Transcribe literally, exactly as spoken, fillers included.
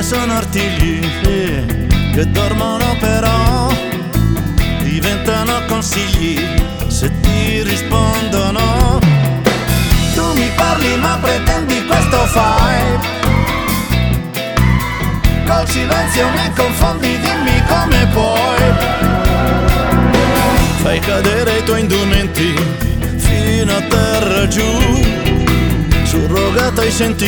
sono artigli che dormono però diventano consigli se ti rispondono. Tu mi parli ma pretendi questo fai, col silenzio mi confondi, dimmi come puoi. Fai cadere i tuoi indumenti fino a terra giù, surrogata ai sentimenti.